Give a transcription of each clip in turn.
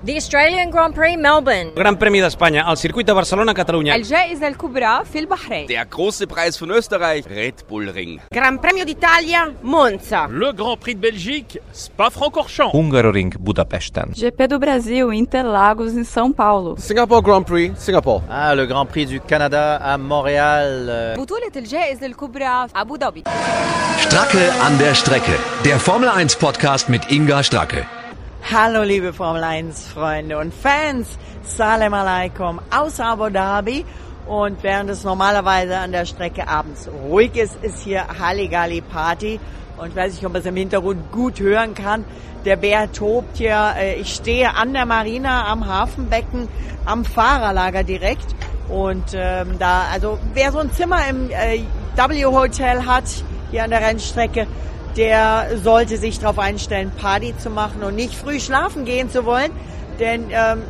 The Australian Grand Prix Melbourne. Gran Premi d'Espanya, al circuit de Barcelona, Catalunya. الجائزة الكبرى في البحرين. Der große Preis von Österreich, Red Bull Ring. Gran Premio d'Italia, Monza. Le Grand Prix de Belgique, Spa-Francorchamps. Hungaroring Budapesten. GP do Brasil, Interlagos, em São Paulo. Singapore Grand Prix, Singapore. Le Grand Prix du Canada à Montréal. بطولة الجائزة الكبرى في أبو ظبي. Stracke an der Strecke. Der Formel 1 Podcast mit Inga Stracke. Hallo liebe Formel 1 Freunde und Fans. Salam alaikum aus Abu Dhabi. Und während es normalerweise an der Strecke abends ruhig ist, ist hier Halligalli Party. Und ich weiß nicht, ob man es im Hintergrund gut hören kann. Der Bär tobt hier. Ich stehe an der Marina am Hafenbecken, am Fahrerlager direkt. Und also wer so ein Zimmer im W-Hotel hat, hier an der Rennstrecke, der sollte sich darauf einstellen, Party zu machen und nicht früh schlafen gehen zu wollen. Denn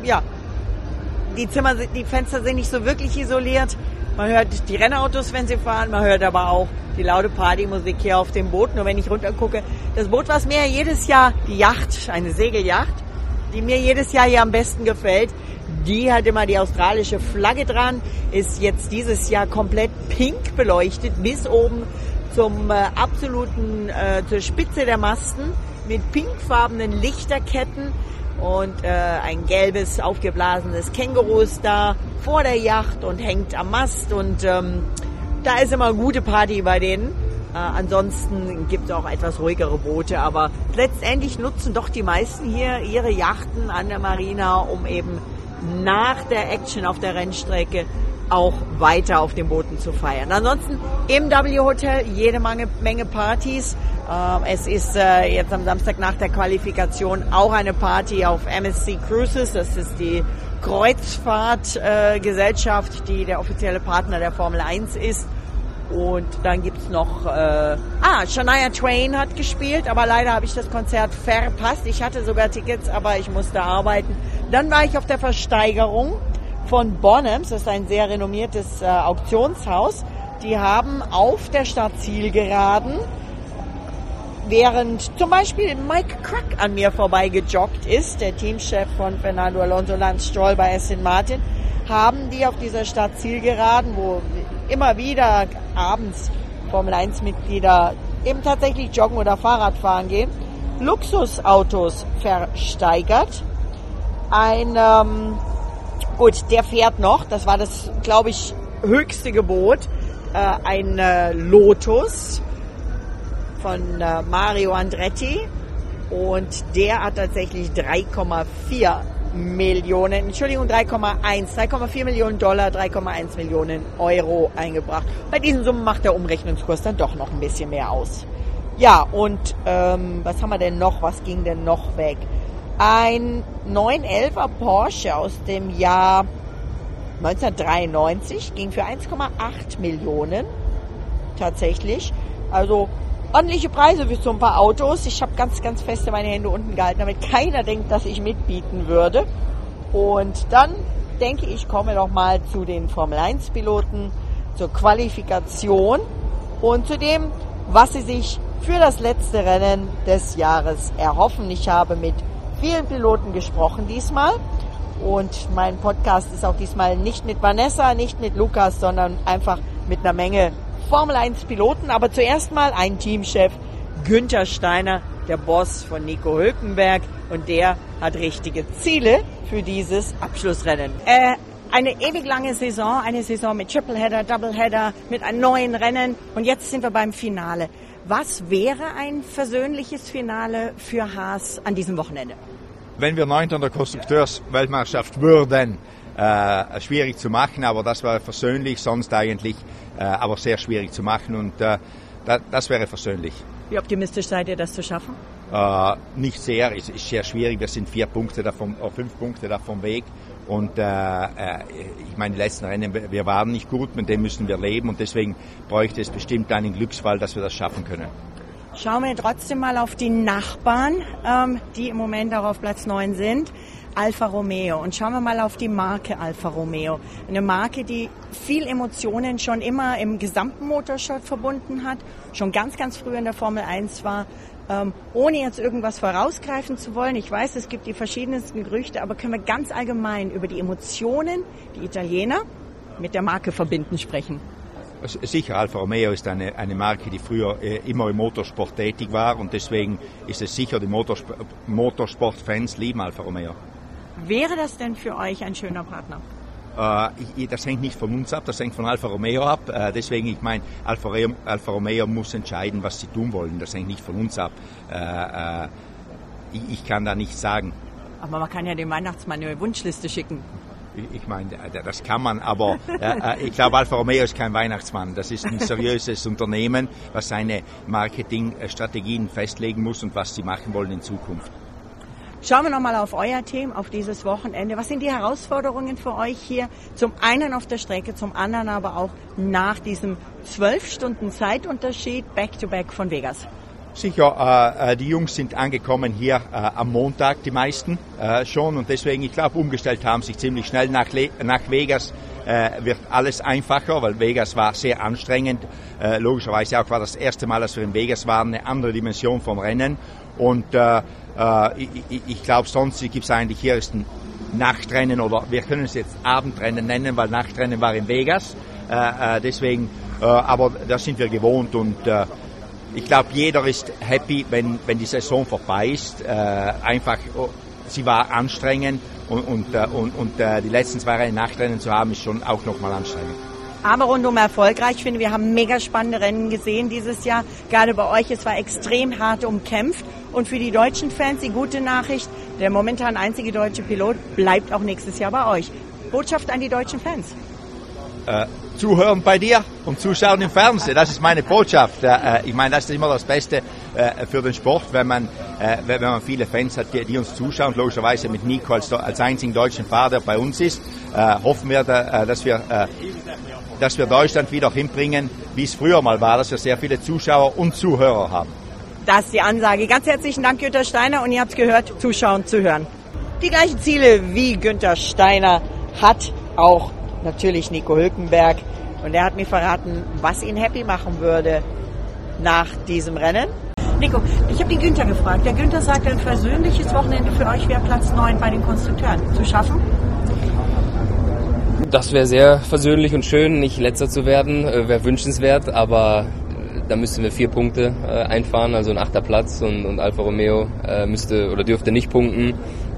die Fenster sind nicht so wirklich isoliert. Man hört die Rennautos, wenn sie fahren, man hört aber auch die laute Partymusik hier auf dem Boot. Nur wenn ich runter gucke, das Boot, was mir jedes Jahr, die Yacht, eine Segelyacht, die mir jedes Jahr hier am besten gefällt, die hat immer die australische Flagge dran, ist jetzt dieses Jahr komplett pink beleuchtet, bis oben zum zur Spitze der Masten mit pinkfarbenen Lichterketten und ein gelbes, aufgeblasenes Känguru ist da vor der Yacht und hängt am Mast und da ist immer gute Party bei denen. Ansonsten gibt es auch etwas ruhigere Boote, aber letztendlich nutzen doch die meisten hier ihre Yachten an der Marina, um eben nach der Action auf der Rennstrecke auch weiter auf den Booten zu feiern. Ansonsten im W-Hotel jede Menge Partys. Es ist jetzt am Samstag nach der Qualifikation auch eine Party auf MSC Cruises. Das ist die Kreuzfahrtgesellschaft, die der offizielle Partner der Formel 1 ist. Und dann gibt's noch Shania Twain hat gespielt, aber leider habe ich das Konzert verpasst. Ich hatte sogar Tickets, aber ich musste arbeiten. Dann war ich auf der Versteigerung von Bonhams, das ist ein sehr renommiertes Auktionshaus. Die haben auf der Startzielgeraden, während zum Beispiel Mike Crack an mir vorbeigejoggt ist, der Teamchef von Fernando Alonso, Lance Stroll bei Aston Martin, haben die auf dieser Startzielgeraden, wo immer wieder abends Formel-1-Mitglieder eben tatsächlich joggen oder Fahrrad fahren gehen, Luxusautos versteigert. Gut, der fährt noch, das war das, glaube ich, höchste Gebot, ein Lotus von Mario Andretti und der hat tatsächlich 3,4 Millionen Dollar, 3,1 Millionen Euro eingebracht. Bei diesen Summen macht der Umrechnungskurs dann doch noch ein bisschen mehr aus. Ja, und was haben wir denn noch? Was ging denn noch weg? Ein 911er Porsche aus dem Jahr 1993 ging für 1,8 Millionen tatsächlich. Also ordentliche Preise für so ein paar Autos. Ich habe ganz, ganz feste meine Hände unten gehalten, damit keiner denkt, dass ich mitbieten würde. Und dann denke ich, komme doch mal zu den Formel-1-Piloten, zur Qualifikation und zu dem, was sie sich für das letzte Rennen des Jahres erhoffen. Ich habe mit vielen Piloten gesprochen diesmal und mein Podcast ist auch diesmal nicht mit Vanessa, nicht mit Lukas, sondern einfach mit einer Menge Formel 1 Piloten. Aber zuerst mal ein Teamchef, Günther Steiner, der Boss von Nico Hülkenberg, und der hat richtige Ziele für dieses Abschlussrennen. Eine ewig lange Saison, eine Saison mit Tripleheader, Doubleheader, mit einem neuen Rennen und jetzt sind wir beim Finale. Was wäre ein versöhnliches Finale für Haas an diesem Wochenende? Wenn wir 9. in der Konstrukteursweltmeisterschaft würden, schwierig zu machen, aber das wäre versöhnlich, sonst eigentlich aber sehr schwierig zu machen und das wäre versöhnlich. Wie optimistisch seid ihr, das zu schaffen? Nicht sehr, es ist sehr schwierig, wir sind 5 Punkte davon weg und ich meine, die letzten Rennen, wir waren nicht gut, mit dem müssen wir leben und deswegen bräuchte es bestimmt einen Glücksfall, dass wir das schaffen können. Schauen wir trotzdem mal auf die Nachbarn, die im Moment auch auf Platz 9 sind. Alfa Romeo. Und schauen wir mal auf die Marke Alfa Romeo. Eine Marke, die viel Emotionen schon immer im gesamten Motorsport verbunden hat, schon ganz, ganz früh in der Formel 1 war, Ohne jetzt irgendwas vorausgreifen zu wollen, ich weiß, es gibt die verschiedensten Gerüchte, aber können wir ganz allgemein über die Emotionen, die Italiener mit der Marke verbinden, sprechen? Sicher, Alfa Romeo ist eine Marke, die früher immer im Motorsport tätig war und deswegen ist es sicher, die Motorsport-Fans lieben Alfa Romeo. Wäre das denn für euch ein schöner Partner? Das hängt nicht von uns ab, das hängt von Alfa Romeo ab. Deswegen, ich meine, Alfa Romeo muss entscheiden, was sie tun wollen. Das hängt nicht von uns ab. Ich kann da nichts sagen. Aber man kann ja dem Weihnachtsmann eine Wunschliste schicken. Ich meine, das kann man, aber ich glaube, Alfa Romeo ist kein Weihnachtsmann. Das ist ein seriöses Unternehmen, was seine Marketingstrategien festlegen muss und was sie machen wollen in Zukunft. Schauen wir nochmal auf euer Team, auf dieses Wochenende. Was sind die Herausforderungen für euch hier? Zum einen auf der Strecke, zum anderen aber auch nach diesem 12 Stunden Zeitunterschied Back-to-Back von Vegas. Sicher, die Jungs sind angekommen hier am Montag, die meisten schon. Und deswegen, ich glaube, umgestellt haben sich ziemlich schnell nach Vegas. Wird alles einfacher, weil Vegas war sehr anstrengend. Logischerweise auch war das erste Mal, dass wir in Vegas waren, eine andere Dimension vom Rennen. Und ich glaube, sonst gibt es eigentlich hier ist ein Nachtrennen oder wir können es jetzt Abendrennen nennen, weil Nachtrennen war in Vegas. Deswegen, aber das sind wir gewohnt und ich glaube, jeder ist happy, wenn die Saison vorbei ist. Einfach, sie war anstrengend und die letzten 2 Rennen Nachtrennen zu haben, ist schon auch nochmal anstrengend. Aber rundum erfolgreich. Ich finde, wir haben mega spannende Rennen gesehen dieses Jahr. Gerade bei euch, es war extrem hart umkämpft. Und für die deutschen Fans die gute Nachricht, der momentan einzige deutsche Pilot bleibt auch nächstes Jahr bei euch. Botschaft an die deutschen Fans. Zuhören bei dir und zuschauen im Fernsehen, das ist meine Botschaft. Ich meine, das ist immer das Beste für den Sport, wenn man viele Fans hat, die uns zuschauen. Logischerweise mit Nico als einzigen deutschen Fahrer, der bei uns ist, hoffen wir, dass wir Deutschland wieder hinbringen, wie es früher mal war, dass wir sehr viele Zuschauer und Zuhörer haben. Das ist die Ansage. Ganz herzlichen Dank, Günther Steiner. Und ihr habt es gehört, zuschauen, zuhören. Die gleichen Ziele wie Günther Steiner hat auch natürlich Nico Hülkenberg. Und er hat mir verraten, was ihn happy machen würde nach diesem Rennen. Nico, ich habe den Günther gefragt. Der Günther sagt, ein versöhnliches Wochenende für euch wäre Platz 9 bei den Konstrukteuren. Zu schaffen? Das wäre sehr versöhnlich und schön, nicht Letzter zu werden, wäre wünschenswert, aber da müssten wir 4 Punkte einfahren, also ein 8. Platz und Alfa Romeo dürfte nicht punkten.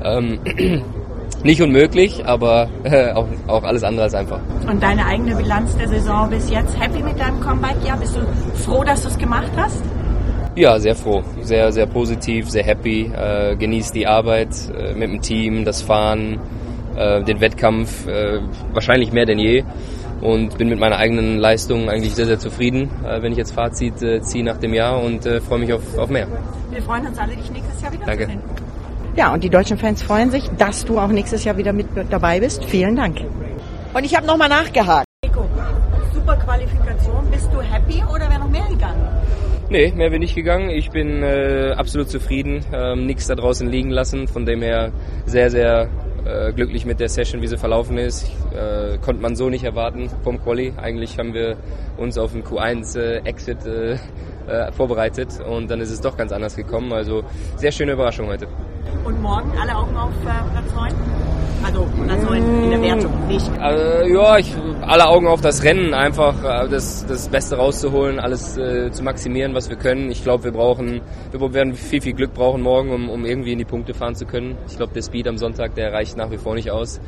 Nicht unmöglich, aber auch alles andere als einfach. Und deine eigene Bilanz der Saison bis jetzt, happy mit deinem Comeback? Ja, bist du froh, dass du es gemacht hast? Ja, sehr froh, sehr, sehr positiv, sehr happy, genieße die Arbeit mit dem Team, das Fahren, den Wettkampf, wahrscheinlich mehr denn je. Und bin mit meiner eigenen Leistung eigentlich sehr, sehr zufrieden, wenn ich jetzt Fazit ziehe nach dem Jahr und freue mich auf mehr. Wir freuen uns alle, dich nächstes Jahr wieder zu sehen. Ja, und die deutschen Fans freuen sich, dass du auch nächstes Jahr wieder mit dabei bist. Vielen Dank. Und ich habe nochmal nachgehakt. Nico, super Qualifikation. Bist du happy oder wäre noch mehr gegangen? Nee, mehr bin ich gegangen. Ich bin absolut zufrieden. Nichts da draußen liegen lassen. Von dem her sehr, sehr glücklich mit der Session, wie sie verlaufen ist. Konnte man so nicht erwarten vom Quali. Eigentlich haben wir uns auf den Q1-Exit vorbereitet und dann ist es doch ganz anders gekommen. Also sehr schöne Überraschung heute. Und morgen alle Augen auf Platz 9? Also Platz 9 in der Wertung, nicht? Alle Augen auf das Rennen, einfach das Beste rauszuholen, alles zu maximieren, was wir können. Ich glaube, wir werden viel, viel Glück brauchen morgen, um irgendwie in die Punkte fahren zu können. Ich glaube, der Speed am Sonntag, der reicht nach wie vor nicht aus.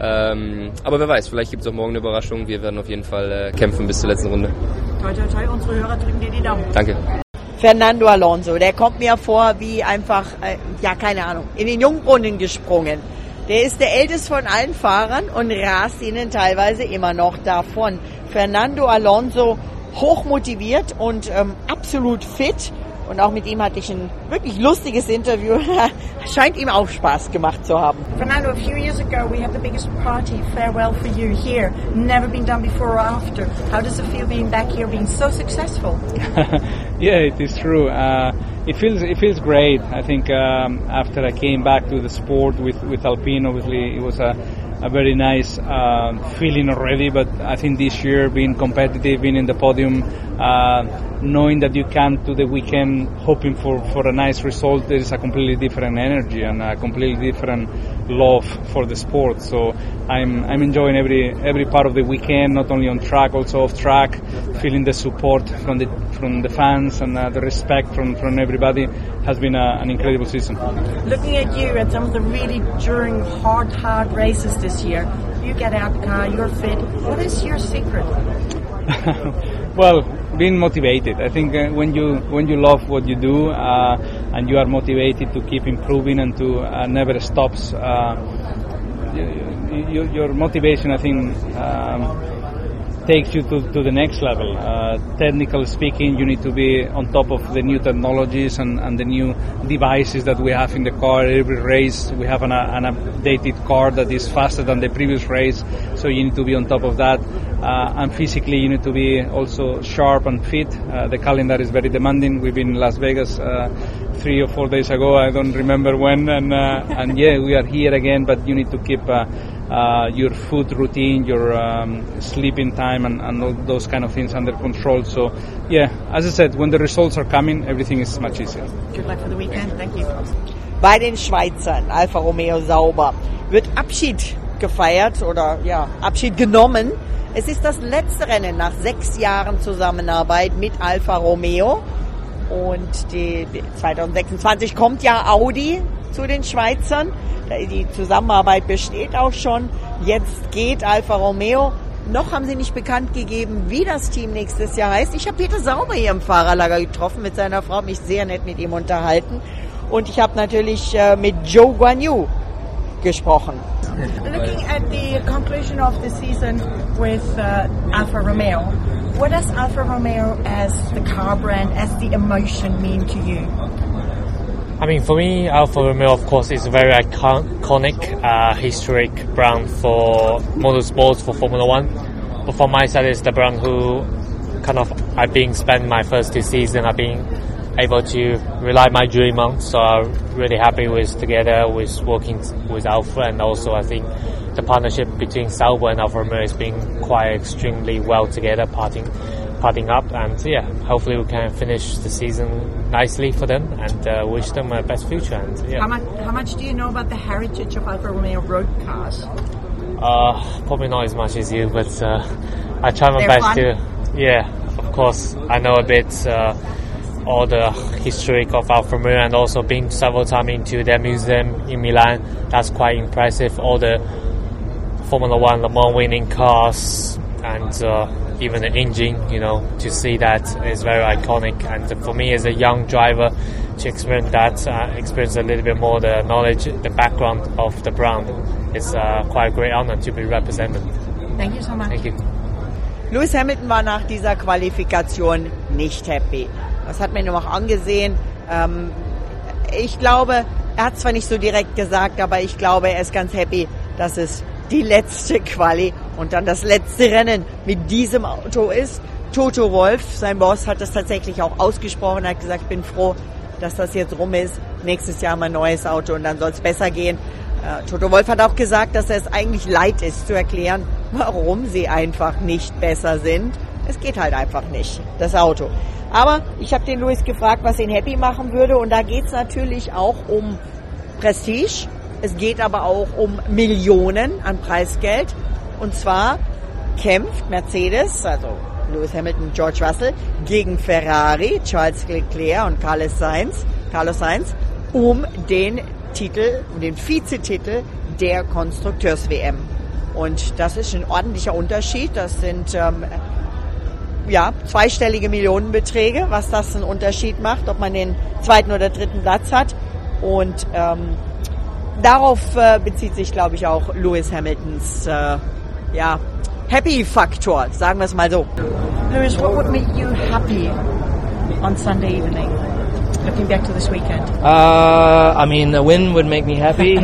Aber wer weiß, vielleicht gibt es auch morgen eine Überraschung. Wir werden auf jeden Fall kämpfen bis zur letzten Runde. Toi, toi, toi, unsere Hörer drücken dir die Daumen. Danke. Fernando Alonso, der kommt mir vor wie einfach, keine Ahnung, in den Jungbrunnen gesprungen. Der ist der älteste von allen Fahrern und rast ihnen teilweise immer noch davon. Fernando Alonso hochmotiviert und absolut fit. Und auch mit ihm hatte ich ein wirklich lustiges Interview. Scheint ihm auch Spaß gemacht zu haben. Fernando, a few years ago we had the biggest party farewell for you here. Never been done before or after. How does it feel being back here, being so successful? Yeah, it is true. It feels great. I think after I came back to the sport with Alpine, obviously it was a very nice feeling already. But I think this year, being competitive, being in the podium, knowing that you come to the weekend hoping for a nice result, there is a completely different energy and a completely different love for the sport. So I'm enjoying every part of the weekend, not only on track, also off track, feeling the support from the fans and the respect from everybody. Has been an incredible season. Looking at you at some of the really during hard races this year, you get out the car, you're fit. What is your secret? Well, being motivated. I think when you love what you do and you are motivated to keep improving and to never stops, your motivation, I think, takes you to the next level. Technical speaking, you need to be on top of the new technologies and the new devices that we have in the car. Every race we have an updated car that is faster than the previous race, so you need to be on top of that. And physically you need to be also sharp and fit. The calendar is very demanding. We've been in Las Vegas 3 or 4 days ago, I don't remember when, and yeah, we are here again, but you need to keep your food routine, your sleeping time and all those kind of things under control. So yeah, as I said, when the results are coming, everything is much easier. Good luck for the weekend. Thank you. Bei den Schweizern, Alfa Romeo Sauber, wird Abschied gefeiert oder ja, Abschied genommen. Es ist das letzte Rennen nach 6 Jahren Zusammenarbeit mit Alfa Romeo. Und 2026 kommt ja Audi zu den Schweizern. Die Zusammenarbeit besteht auch schon. Jetzt geht Alfa Romeo. Noch haben sie nicht bekannt gegeben, wie das Team nächstes Jahr heißt. Ich habe Peter Sauber hier im Fahrerlager getroffen mit seiner Frau, mich sehr nett mit ihm unterhalten. Und ich habe natürlich mit Zhou Guanyu gesprochen. Looking at the conclusion of the season with Alfa Romeo, what does Alfa Romeo as the car brand, as the emotion mean to you? I mean, for me, Alfa Romeo, of course, is a very iconic, historic brand for motorsports, for Formula One. But for my side, it's the brand who I've been spending my first 2 seasons, I've been able to rely my dream on. So I'm really happy with working with Alfa, and also I think the partnership between Sauber and Alfa Romeo has been quite extremely well together, parting up, and yeah, hopefully we can finish the season nicely for them and wish them a best future. And yeah. How much do you know about the heritage of Alfa Romeo road cars? Probably not as much as you, but I try my best to. Yeah, of course, I know a bit all the history of Alfa Romeo, and also been several times into their museum in Milan. That's quite impressive. All the Formula One Le Mans winning cars and even the engine, to see that is very iconic. And for me as a young driver, to experience a little bit more the knowledge, the background of the brand, it's quite a great honor to be represented. Thank you so much. Thank you. Lewis Hamilton war nach dieser Qualifikation nicht happy. Das hat man ihm auch angesehen. Ich glaube, er hat zwar nicht so direkt gesagt, aber ich glaube, er ist ganz happy, dass es die letzte Quali und dann das letzte Rennen mit diesem Auto ist. Toto Wolff, sein Boss, hat das tatsächlich auch ausgesprochen, hat gesagt, ich bin froh, dass das jetzt rum ist. Nächstes Jahr mal ein neues Auto und dann soll es besser gehen. Toto Wolff hat auch gesagt, dass es eigentlich leid ist zu erklären, warum sie einfach nicht besser sind. Es geht halt einfach nicht, das Auto. Aber ich habe den Lewis gefragt, was ihn happy machen würde, und da geht es natürlich auch um Prestige. Es geht aber auch um Millionen an Preisgeld. Und zwar kämpft Mercedes, also Lewis Hamilton, George Russell, gegen Ferrari, Charles Leclerc und Carlos Sainz, um den Vizetitel der Konstrukteurs-WM. Und das ist ein ordentlicher Unterschied. Das sind zweistellige Millionenbeträge, was das einen Unterschied macht, ob man den 2. oder 3. Platz hat. Und darauf bezieht sich, glaube ich, auch Lewis Hamiltons Happy-Faktor, sagen wir es mal so. Lewis, what would make you happy on Sunday evening, looking back to this weekend? I mean, a win would make me happy.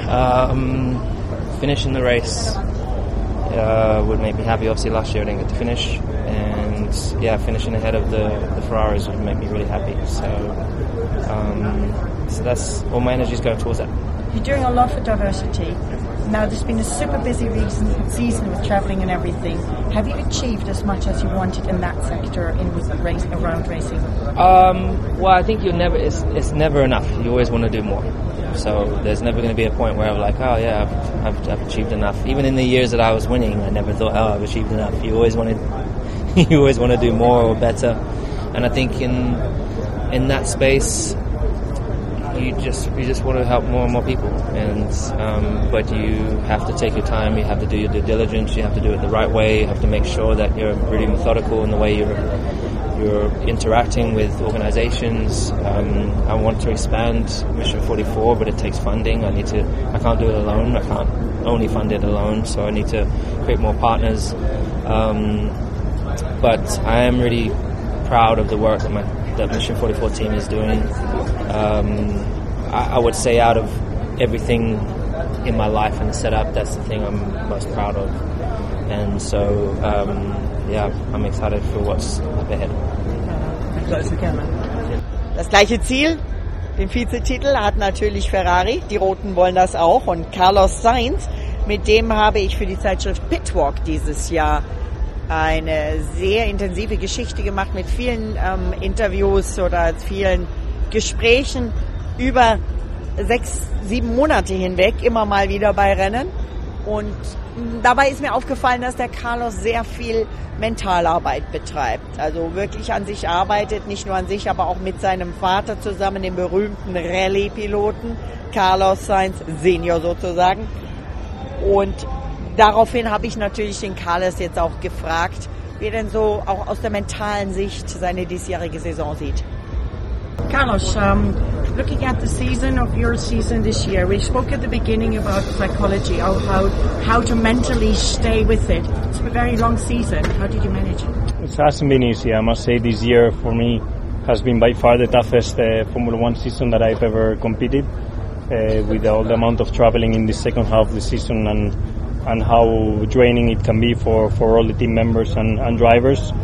Finishing the race would make me happy. Obviously, last year I didn't get to finish. And yeah, finishing ahead of the Ferraris would make me really happy. So that's all my energy is going towards that. You're doing a lot for diversity. Now, there's been a super busy season with travelling and everything. Have you achieved as much as you wanted in that sector around racing? Well, I think it's never enough. You always want to do more. So there's never going to be a point where I'm like, oh yeah, I've achieved enough. Even in the years that I was winning, I never thought, oh, I've achieved enough. You always want to do more or better. And I think in that space, you just want to help more and more people, and but you have to take your time. You have to do your due diligence. You have to do it the right way. You have to make sure that you're really methodical in the way you're interacting with organizations. I want to expand Mission 44, but it takes funding. I can't do it alone. I can't only fund it alone. So I need to create more partners. But I am really proud of the work that Mission 44 team is doing. I would say out of everything in my life and the setup, that's the thing I'm most proud of. And so, I'm excited for what's up ahead. Das gleiche Ziel, den Vizetitel, hat natürlich Ferrari. Die Roten wollen das auch. Und Carlos Sainz, mit dem habe ich für die Zeitschrift Pitwalk dieses Jahr eine sehr intensive Geschichte gemacht mit vielen Interviews oder vielen Gesprächen über 6-7 Monate hinweg, immer mal wieder bei Rennen. Und dabei ist mir aufgefallen, dass der Carlos sehr viel Mentalarbeit betreibt. Also wirklich an sich arbeitet, nicht nur an sich, aber auch mit seinem Vater zusammen, dem berühmten Rallye-Piloten, Carlos Sainz Senior sozusagen. Und daraufhin habe ich natürlich den Carlos jetzt auch gefragt, wie er denn so auch aus der mentalen Sicht seine diesjährige Saison sieht. Carlos, looking at the season of your season this year, we spoke at the beginning about psychology, of how to mentally stay with it. It's a very long season. How did you manage it? It hasn't been easy. I must say this year for me has been by far the toughest Formula One season that I've ever competed, with all the amount of traveling in the second half of the season and how draining it can be for all the team members and drivers.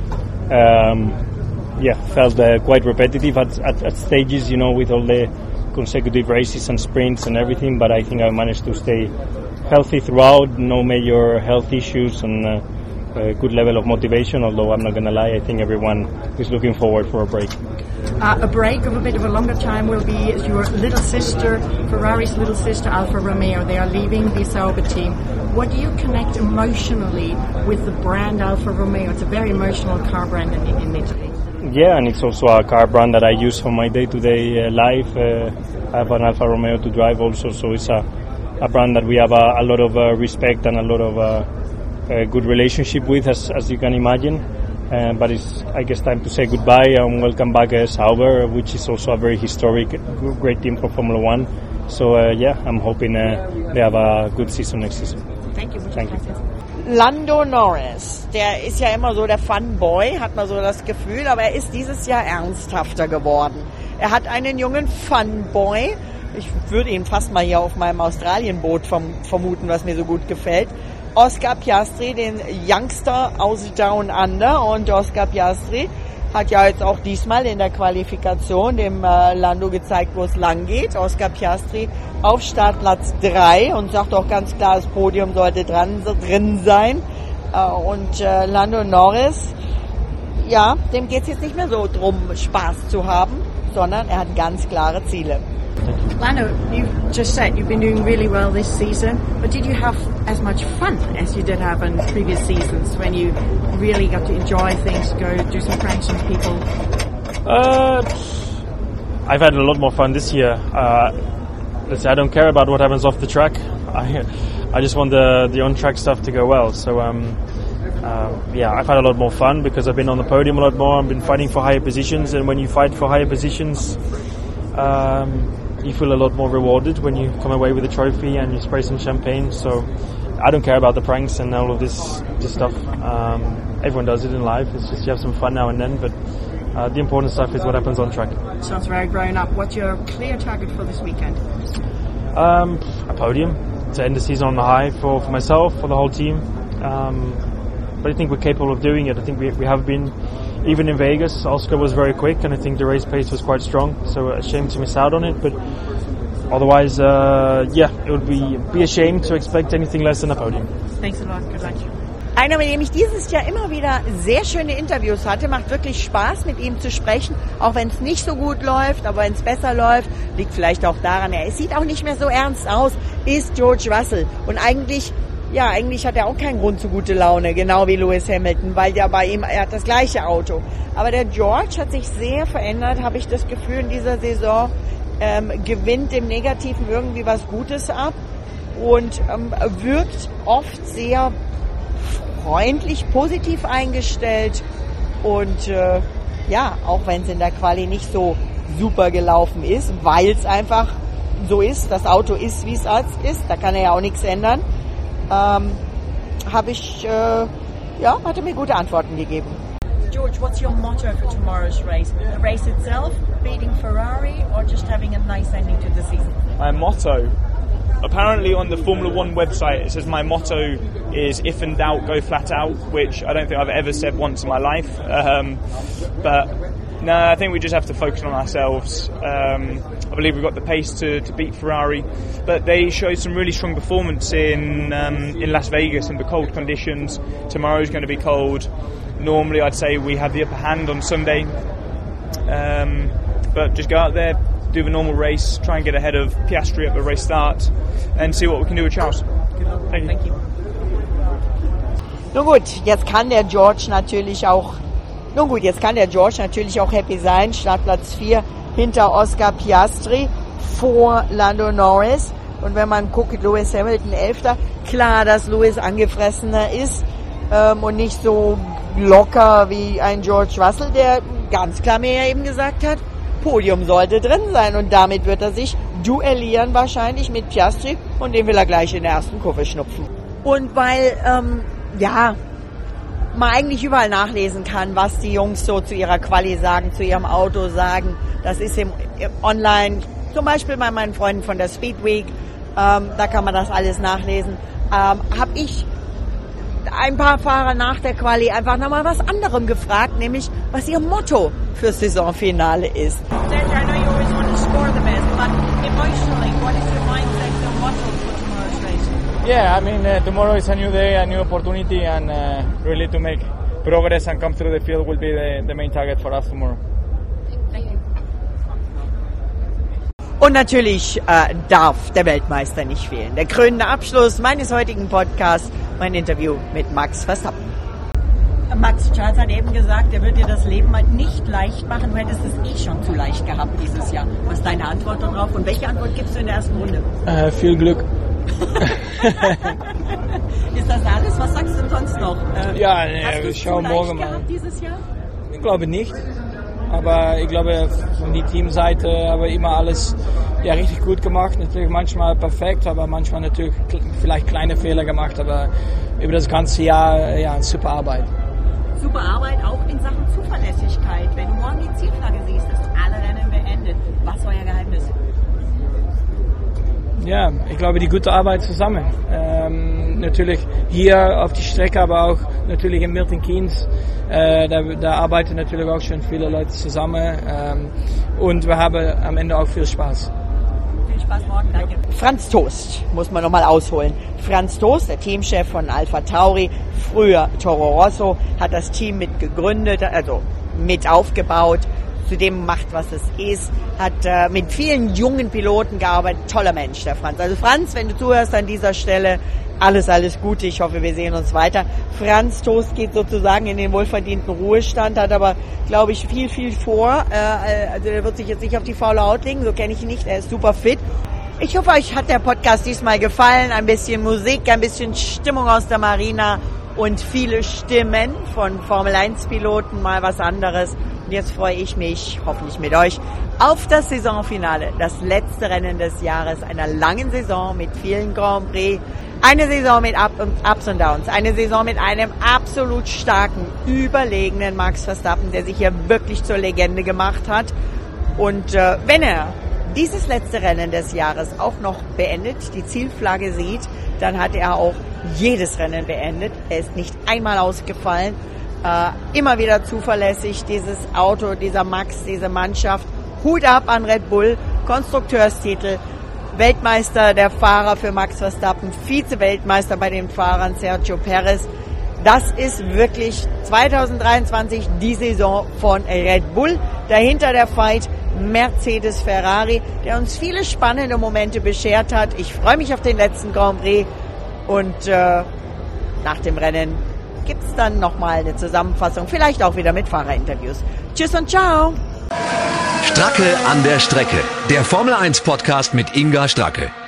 Felt quite repetitive at stages, with all the consecutive races and sprints and everything, but I think I managed to stay healthy throughout, no major health issues, and a good level of motivation, although I'm not going to lie, I think everyone is looking forward for a break. A break of a bit of a longer time will be your little sister, Ferrari's little sister, Alfa Romeo. They are leaving the Sauber team. What do you connect emotionally with the brand Alfa Romeo? It's a very emotional car brand in Italy. Yeah, and it's also a car brand that I use for my day-to-day life. I have an Alfa Romeo to drive also, so it's a brand that we have a lot of respect and a lot of good relationship with, as you can imagine. But it's, I guess, time to say goodbye and welcome back Sauber, which is also a very historic, great team for Formula One. So, I'm hoping they have a good season next season. Thank you. Thank you. Lando Norris, der ist ja immer so der Funboy, hat man so das Gefühl, aber er ist dieses Jahr ernsthafter geworden. Er hat einen jungen Funboy, ich würde ihn fast mal hier auf meinem Australienboot vermuten, was mir so gut gefällt, Oscar Piastri, den Youngster aus Down Under, und Oscar Piastri hat ja jetzt auch diesmal in der Qualifikation dem Lando gezeigt, wo es lang geht. Oscar Piastri auf Startplatz 3 und sagt auch ganz klar, das Podium sollte drin sein. Und Lando Norris, ja, dem geht es jetzt nicht mehr so drum, Spaß zu haben, sondern er hat ganz klare Ziele. Lando, you just said you've been doing really well this season, but did you have as much fun as you did have in previous seasons when you really got to enjoy things, go do some pranks on people? I've had a lot more fun this year. Let's say I don't care about what happens off the track. I just want the on-track stuff to go well. So I've had a lot more fun because I've been on the podium a lot more. I've been fighting for higher positions, and when you fight for higher positions, you feel a lot more rewarded when you come away with a trophy and you spray some champagne. So I don't care about the pranks and all of this stuff. Everyone does it in life. It's just you have some fun now and then, but the important stuff is what happens on track. Sounds very grown up. What's your clear target for this weekend? A podium, to end the season on the high for myself, for the whole team. But I think we're capable of doing it. I think we have been. Even in Vegas, Oscar was very quick, and I think the race pace was quite strong, so a shame to miss out on it. But Otherwise, it would be a shame to expect anything less than a podium. Thanks a lot. Good luck. Einer, mit dem ich dieses Jahr immer wieder sehr schöne Interviews hatte, macht wirklich Spaß, mit ihm zu sprechen, auch wenn es nicht so gut läuft, aber wenn es besser läuft, liegt vielleicht auch daran, er sieht auch nicht mehr so ernst aus, ist George Russell. Und eigentlich hat er auch keinen Grund zu gute Laune, genau wie Lewis Hamilton, weil ja bei ihm, er hat das gleiche Auto. Aber der George hat sich sehr verändert, habe ich das Gefühl, in dieser Saison, gewinnt dem Negativen irgendwie was Gutes ab und wirkt oft sehr freundlich, positiv eingestellt und auch wenn es in der Quali nicht so super gelaufen ist, weil es einfach so ist, das Auto ist, wie es ist, da kann er ja auch nichts ändern, hat er mir gute Antworten gegeben. George, what's your motto for tomorrow's race? The race itself, beating Ferrari, or just having a nice ending to the season? My motto? Apparently on the Formula One website it says my motto is if in doubt go flat out, which I don't think I've ever said once in my life, but no, I think we just have to focus on ourselves. I believe we've got the pace to beat Ferrari, but they showed some really strong performance in Las Vegas in the cold conditions. Tomorrow's going to be cold. Normally I'd say we have the upper hand on Sunday, but just go out there, do the normal race, try and get ahead of Piastri at the race start and see what we can do with Charles. Thank you. Nun gut, jetzt kann der George natürlich auch happy sein. Startplatz 4 hinter Oscar Piastri, vor Lando Norris. Und wenn man guckt, Lewis Hamilton 11. Klar, dass Lewis angefressener ist und nicht so locker wie ein George Russell, der ganz klar mir ja eben gesagt hat, Podium sollte drin sein und damit wird er sich duellieren wahrscheinlich mit Piastri und den will er gleich in der ersten Kurve schnupfen. Und weil, man eigentlich überall nachlesen kann, was die Jungs so zu ihrer Quali sagen, zu ihrem Auto sagen, das ist im online, zum Beispiel bei meinen Freunden von der Speed Week, da kann man das alles nachlesen, habe ich ein paar Fahrer nach der Quali einfach nochmal was anderem gefragt, nämlich was ihr Motto fürs Saisonfinale ist. Sergio, I know you always want to score the best, but emotionally, what is your mindset, your motto for tomorrow's race? Yeah, I mean, tomorrow is a new day, a new opportunity, and really to make progress and come through the field will be the main target for us tomorrow. Thank you. Und natürlich darf der Weltmeister nicht fehlen. Der krönende Abschluss meines heutigen Podcasts, mein Interview mit Max Verstappen. Max, Charles hat eben gesagt, er wird dir das Leben mal nicht leicht machen. Du hättest es schon zu leicht gehabt dieses Jahr. Was ist deine Antwort darauf und welche Antwort gibst du in der ersten Runde? Viel Glück. Ist das alles? Was sagst du denn sonst noch? Hast du es zu leicht gehabt dieses Jahr? Ich glaube nicht. Aber ich glaube, von der Teamseite haben wir immer alles richtig gut gemacht. Natürlich manchmal perfekt, aber manchmal natürlich vielleicht kleine Fehler gemacht. Aber über das ganze Jahr super Arbeit. Super Arbeit auch in Sachen Zuverlässigkeit. Wenn du morgen die Zielflagge siehst, dass du alle Rennen beendet. Was ist euer Geheimnis? Ja, ich glaube, die gute Arbeit zusammen. Natürlich hier auf die Strecke, aber auch natürlich in Milton Keynes. Da arbeiten natürlich auch schon viele Leute zusammen. Und wir haben am Ende auch viel Spaß. Viel Spaß morgen, danke. Franz Tost muss man nochmal ausholen. Franz Tost, der Teamchef von Alpha Tauri, früher Toro Rosso, hat das Team mit gegründet, also mit aufgebaut, zu dem macht, was es ist, hat mit vielen jungen Piloten gearbeitet. Toller Mensch, der Franz. Also Franz, wenn du zuhörst an dieser Stelle, alles Gute. Ich hoffe, wir sehen uns weiter. Franz Tost geht sozusagen in den wohlverdienten Ruhestand, hat aber, glaube ich, viel vor. Also er wird sich jetzt nicht auf die faule Haut legen, so kenne ich ihn nicht. Er ist super fit. Ich hoffe, euch hat der Podcast diesmal gefallen. Ein bisschen Musik, ein bisschen Stimmung aus der Marina und viele Stimmen von Formel-1-Piloten, mal was anderes. Und jetzt freue ich mich, hoffentlich mit euch, auf das Saisonfinale, das letzte Rennen des Jahres, einer langen Saison mit vielen Grand Prix. Eine Saison mit Ups und Downs, eine Saison mit einem absolut starken, überlegenen Max Verstappen, der sich hier wirklich zur Legende gemacht hat. Und wenn er dieses letzte Rennen des Jahres auch noch beendet, die Zielflagge sieht, dann hat er auch jedes Rennen beendet. Er ist nicht einmal ausgefallen. Immer wieder zuverlässig, dieses Auto, dieser Max, diese Mannschaft. Hut ab an Red Bull, Konstrukteurstitel. Weltmeister der Fahrer für Max Verstappen, Vize-Weltmeister bei den Fahrern Sergio Perez. Das ist wirklich 2023 die Saison von Red Bull. Dahinter der Fight Mercedes Ferrari, der uns viele spannende Momente beschert hat. Ich freue mich auf den letzten Grand Prix und nach dem Rennen gibt es dann nochmal eine Zusammenfassung, vielleicht auch wieder mit Fahrerinterviews. Tschüss und ciao! Stracke an der Strecke, der Formel 1 Podcast mit Inga Stracke.